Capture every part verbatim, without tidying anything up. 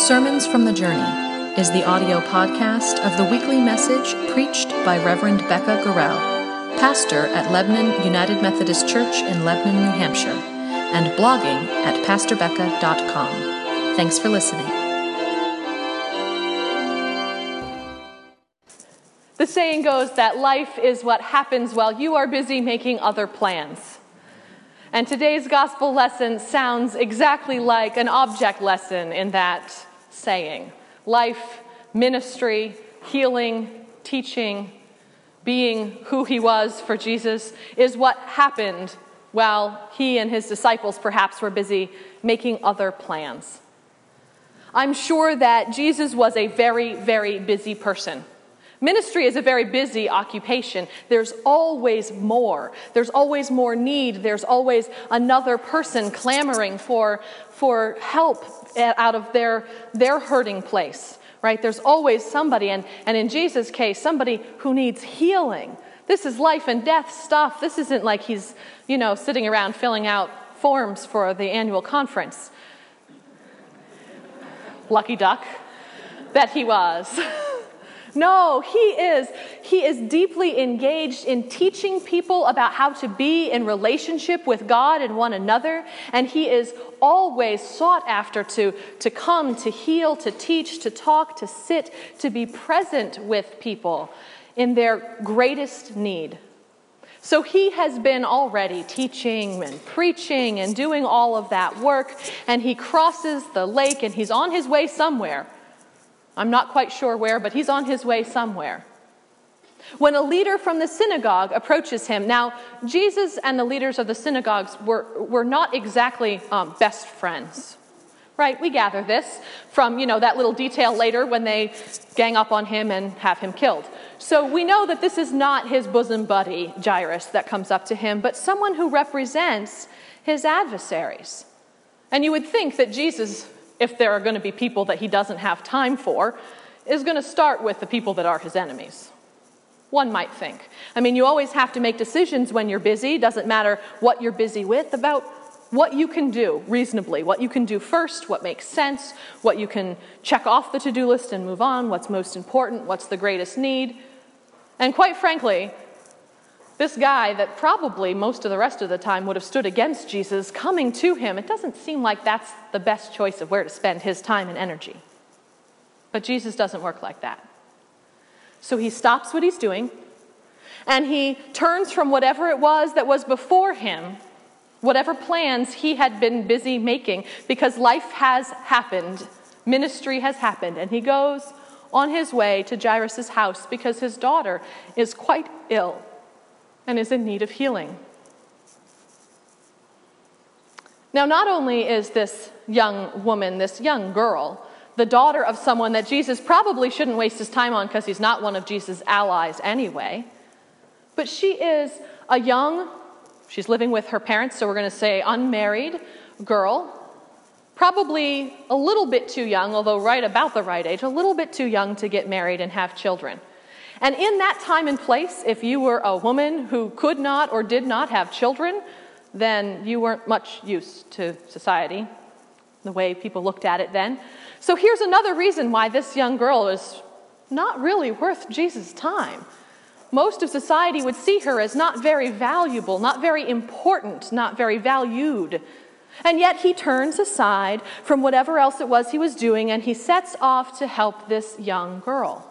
Sermons from the Journey is the audio podcast of the weekly message preached by Reverend Becca Gorell, pastor at Lebanon United Methodist Church in Lebanon, New Hampshire, and blogging at pastor becca dot com. Thanks for listening. The saying goes that life is what happens while you are busy making other plans. And today's gospel lesson sounds exactly like an object lesson in that saying. Life, ministry, healing, teaching, being who he was for Jesus is what happened while he and his disciples perhaps were busy making other plans. I'm sure that Jesus was a very, very busy person. Ministry is a very busy occupation. There's always more. There's always more need. There's always another person clamoring for, for help out of their, their hurting place, right? There's always somebody, and, and in Jesus' case, somebody who needs healing. This is life and death stuff. This isn't like he's, you know, sitting around filling out forms for the annual conference. Lucky duck that he was. No, he is, he is deeply engaged in teaching people about how to be in relationship with God and one another, and he is always sought after to, to come, to heal, to teach, to talk, to sit, to be present with people in their greatest need. So he has been already teaching and preaching and doing all of that work, and he crosses the lake and he's on his way somewhere. I'm not quite sure where, but he's on his way somewhere. When a leader from the synagogue approaches him, now Jesus and the leaders of the synagogues were, were not exactly um, best friends, right? We gather this from, you know, that little detail later when they gang up on him and have him killed. So we know that this is not his bosom buddy, Jairus, that comes up to him, but someone who represents his adversaries. And you would think that Jesus, if there are going to be people that he doesn't have time for, is going to start with the people that are his enemies. One might think. I mean, you always have to make decisions when you're busy. Doesn't matter what you're busy with, about what you can do reasonably, what you can do first, what makes sense, what you can check off the to-do list and move on, what's most important, what's the greatest need. And quite frankly, this guy that probably most of the rest of the time would have stood against Jesus coming to him, it doesn't seem like that's the best choice of where to spend his time and energy. But Jesus doesn't work like that. So he stops what he's doing, and he turns from whatever it was that was before him, whatever plans he had been busy making, because life has happened, ministry has happened, and he goes on his way to Jairus' house because his daughter is quite ill and is in need of healing. Now, not only is this young woman, this young girl, the daughter of someone that Jesus probably shouldn't waste his time on because he's not one of Jesus' allies anyway, but she is a young, she's living with her parents, so we're going to say unmarried girl, probably a little bit too young, although right about the right age, a little bit too young to get married and have children. And in that time and place, if you were a woman who could not or did not have children, then you weren't much use to society, the way people looked at it then. So here's another reason why this young girl is not really worth Jesus' time. Most of society would see her as not very valuable, not very important, not very valued. And yet he turns aside from whatever else it was he was doing, and he sets off to help this young girl.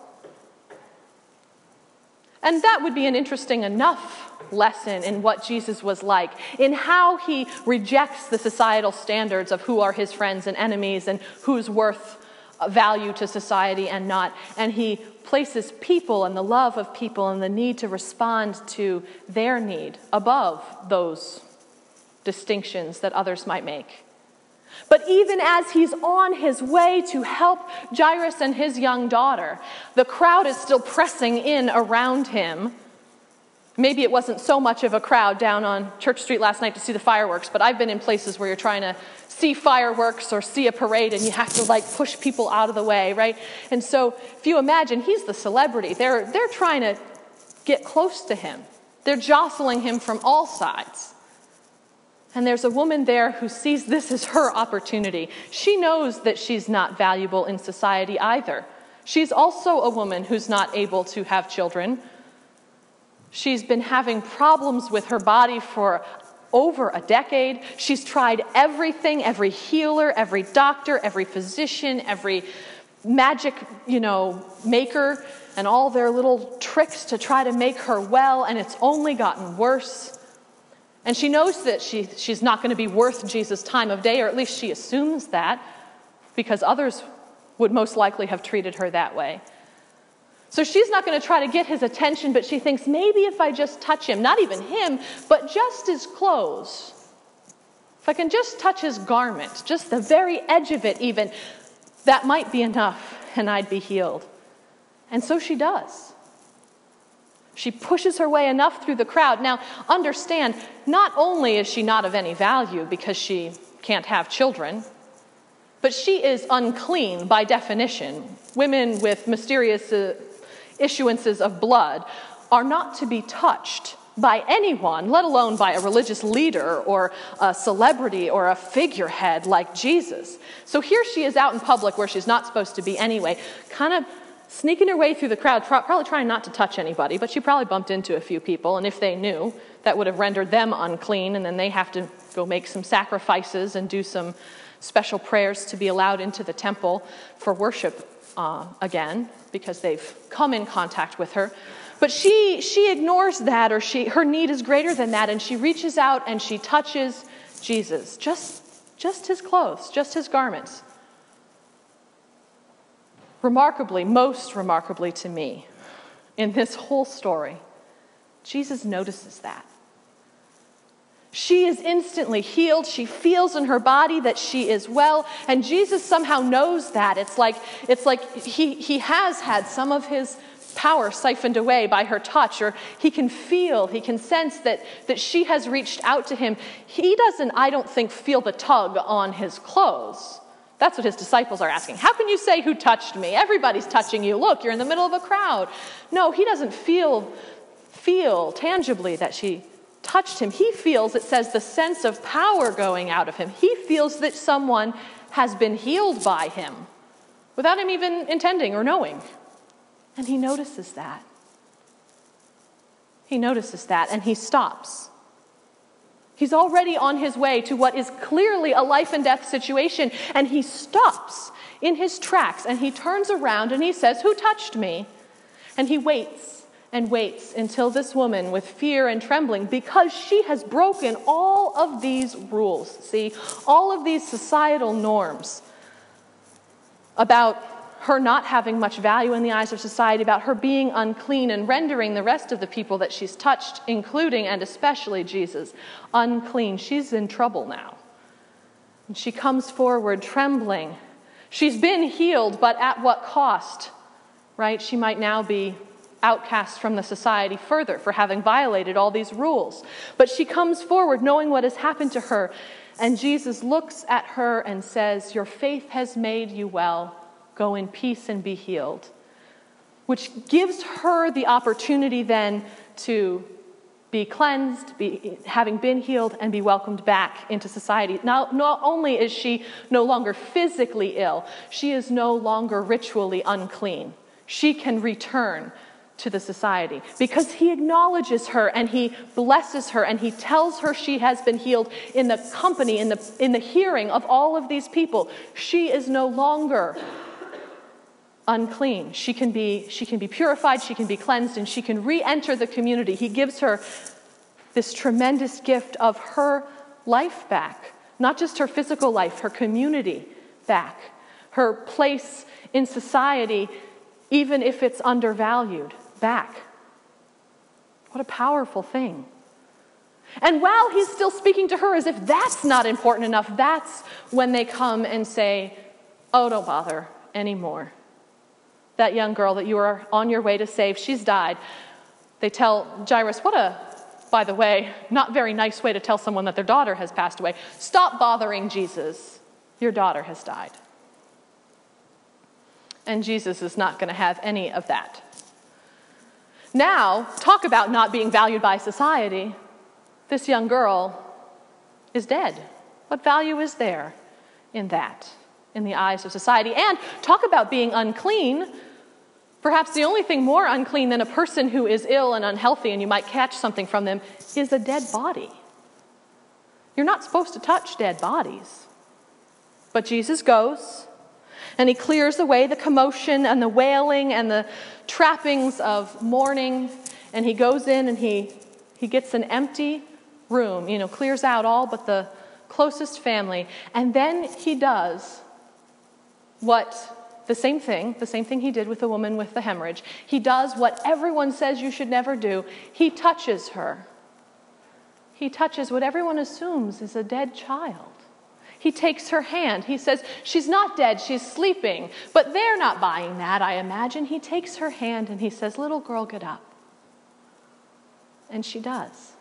And that would be an interesting enough lesson in what Jesus was like, in how he rejects the societal standards of who are his friends and enemies and who's worth value to society and not. And he places people and the love of people and the need to respond to their need above those distinctions that others might make. But even as he's on his way to help Jairus and his young daughter, the crowd is still pressing in around him. Maybe it wasn't so much of a crowd down on Church Street last night to see the fireworks, but I've been in places where you're trying to see fireworks or see a parade and you have to like push people out of the way, right? And so if you imagine, he's the celebrity. They're, they're trying to get close to him. They're jostling him from all sides. And there's a woman there who sees this as her opportunity. She knows that she's not valuable in society either. She's also a woman who's not able to have children. She's been having problems with her body for over a decade. She's tried everything, every healer, every doctor, every physician, every magic, you know, maker, and all their little tricks to try to make her well, and it's only gotten worse. And she knows that she, she's not going to be worth Jesus' time of day, or at least she assumes that, because others would most likely have treated her that way. So she's not going to try to get his attention, but she thinks, maybe if I just touch him, not even him, but just his clothes, if I can just touch his garment, just the very edge of it even, that might be enough, and I'd be healed. And so she does. She pushes her way enough through the crowd. Now, understand, not only is she not of any value because she can't have children, but she is unclean by definition. Women with mysterious uh, issuances of blood are not to be touched by anyone, let alone by a religious leader or a celebrity or a figurehead like Jesus. So here she is out in public where she's not supposed to be anyway, kind of sneaking her way through the crowd, probably trying not to touch anybody, but she probably bumped into a few people, and if they knew, that would have rendered them unclean, and then they have to go make some sacrifices and do some special prayers to be allowed into the temple for worship uh, again, because they've come in contact with her. But she she ignores that, or she her need is greater than that, and she reaches out and she touches Jesus, just, just his clothes, just his garments. Remarkably, most remarkably to me, in this whole story, Jesus notices that. She is instantly healed. She feels in her body that she is well, and Jesus somehow knows that. It's like, it's like he, he has had some of his power siphoned away by her touch, or he can feel, he can sense that, that she has reached out to him. He doesn't, I don't think, feel the tug on his clothes. That's what his disciples are asking. How can you say who touched me? Everybody's touching you. Look, you're in the middle of a crowd. No, he doesn't feel, feel tangibly that she touched him. He feels, it says, the sense of power going out of him. He feels that someone has been healed by him without him even intending or knowing. And he notices that. He notices that, and he stops. He's already on his way to what is clearly a life and death situation, and he stops in his tracks, and he turns around and he says, "Who touched me?" And he waits and waits until this woman, with fear and trembling, because she has broken all of these rules, see, all of these societal norms about her not having much value in the eyes of society, about her being unclean and rendering the rest of the people that she's touched, including and especially Jesus, unclean. She's in trouble now. And she comes forward trembling. She's been healed, but at what cost? Right? She might now be outcast from the society further for having violated all these rules. But she comes forward knowing what has happened to her, and Jesus looks at her and says, "Your faith has made you well. Go in peace and be healed," which gives her the opportunity then to be cleansed, be, having been healed, and be welcomed back into society. Now, not only is she no longer physically ill, she is no longer ritually unclean. She can return to the society because he acknowledges her and he blesses her and he tells her she has been healed in the company, in the, in the hearing of all of these people. She is no longer unclean. She can be, she can be purified, she can be cleansed, and she can re-enter the community. He gives her this tremendous gift of her life back, not just her physical life, her community back, her place in society, even if it's undervalued, back. What a powerful thing. And while he's still speaking to her as if that's not important enough, that's when they come and say, "Oh, don't bother anymore. That young girl that you were on your way to save, she's died." They tell Jairus, what a, by the way, not very nice way to tell someone that their daughter has passed away. "Stop bothering Jesus. Your daughter has died." And Jesus is not going to have any of that. Now, talk about not being valued by society. This young girl is dead. What value is there in that, in the eyes of society? And talk about being unclean. Perhaps the only thing more unclean than a person who is ill and unhealthy and you might catch something from them is a dead body. You're not supposed to touch dead bodies. But Jesus goes, and he clears away the commotion and the wailing and the trappings of mourning, and he goes in and he, he gets an empty room, you know, clears out all but the closest family, and then he does what the same thing, the same thing he did with the woman with the hemorrhage. He does what everyone says you should never do. He touches her. He touches what everyone assumes is a dead child. He takes her hand. He says, she's not dead, she's sleeping. But they're not buying that, I imagine. He takes her hand and he says, little girl, get up. And she does.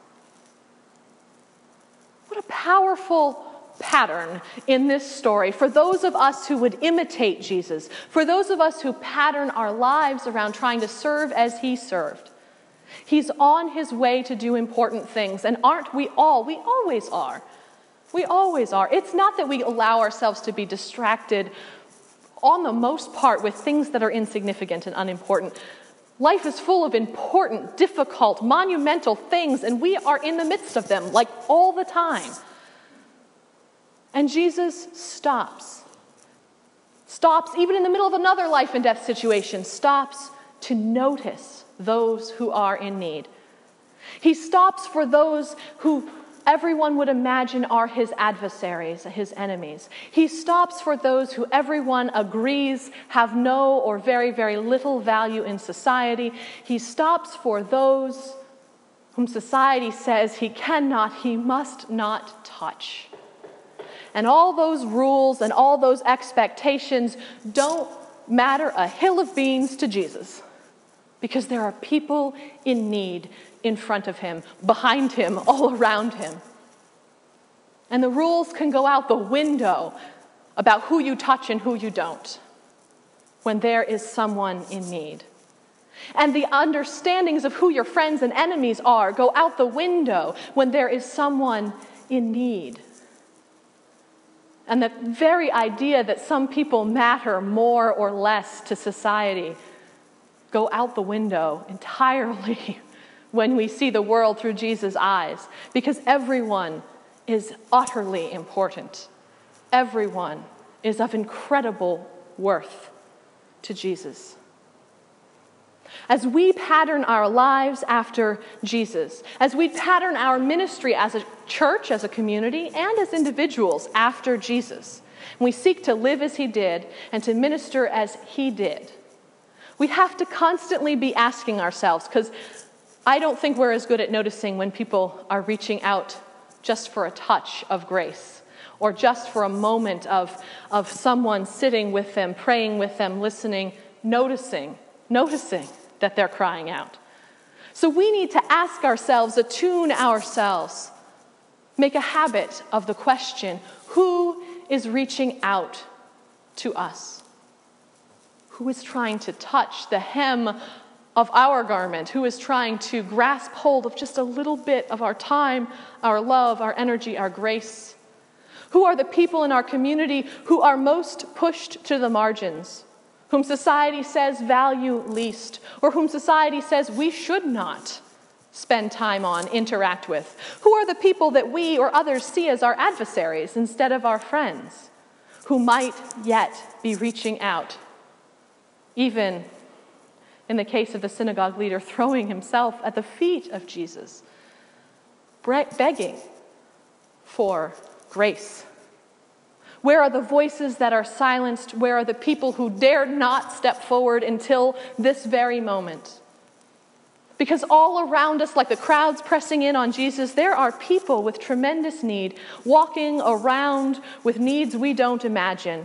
What a powerful pattern in this story for those of us who would imitate Jesus, for those of us who pattern our lives around trying to serve as he served. He's on his way to do important things, and aren't we all? We always are. We always are. It's not that we allow ourselves to be distracted on the most part with things that are insignificant and unimportant. Life is full of important, difficult, monumental things, and we are in the midst of them, like all the time. And Jesus stops. Stops, even in the middle of another life and death situation, stops to notice those who are in need. He stops for those who everyone would imagine are his adversaries, his enemies. He stops for those who everyone agrees have no or very, very little value in society. He stops for those whom society says he cannot, he must not touch. And all those rules and all those expectations don't matter a hill of beans to Jesus, because there are people in need in front of him, behind him, all around him. And the rules can go out the window about who you touch and who you don't when there is someone in need. And the understandings of who your friends and enemies are go out the window when there is someone in need. And the very idea that some people matter more or less to society go out the window entirely when we see the world through Jesus' eyes, because everyone is utterly important. Everyone is of incredible worth to Jesus. As we pattern our lives after Jesus, as we pattern our ministry as a church, as a community, and as individuals after Jesus, we seek to live as he did and to minister as he did, we have to constantly be asking ourselves, because I don't think we're as good at noticing when people are reaching out just for a touch of grace, or just for a moment of, of someone sitting with them, praying with them, listening, noticing, noticing that they're crying out. So we need to ask ourselves, attune ourselves, make a habit of the question, who is reaching out to us? Who is trying to touch the hem of our garment? Who is trying to grasp hold of just a little bit of our time, our love, our energy, our grace? Who are the people in our community who are most pushed to the margins, whom society says value least, or whom society says we should not spend time on, interact with? Who are the people that we or others see as our adversaries instead of our friends, who might yet be reaching out, even in the case of the synagogue leader throwing himself at the feet of Jesus, begging for grace? Where are the voices that are silenced? Where are the people who dared not step forward until this very moment? Because all around us, like the crowds pressing in on Jesus, there are people with tremendous need, walking around with needs we don't imagine.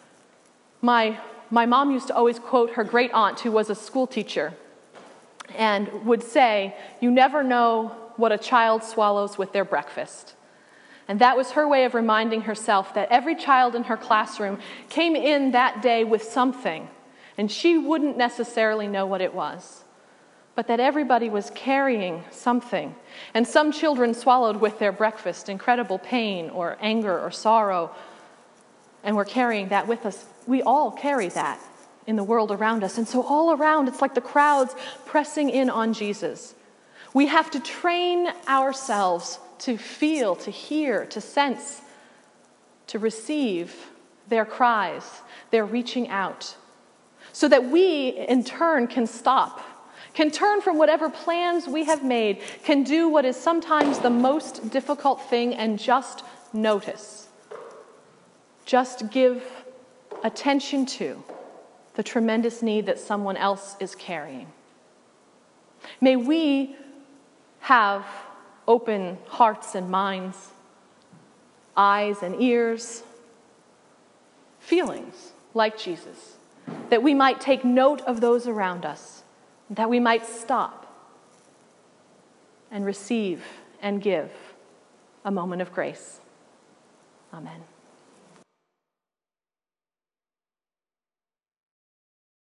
My, my mom used to always quote her great aunt, who was a school teacher, and would say, "You never know what a child swallows with their breakfast." And that was her way of reminding herself that every child in her classroom came in that day with something, and she wouldn't necessarily know what it was. but that everybody was carrying something. And some children swallowed with their breakfast incredible pain or anger or sorrow, and we're carrying that with us. We all carry that in the world around us. And so all around, it's like the crowds pressing in on Jesus. We have to train ourselves to feel, to hear, to sense, to receive their cries, their reaching out, so that we, in turn, can stop, can turn from whatever plans we have made, can do what is sometimes the most difficult thing and just notice. Just give attention to the tremendous need that someone else is carrying. May we have open hearts and minds, eyes and ears, feelings like Jesus, that we might take note of those around us, that we might stop and receive and give a moment of grace. Amen.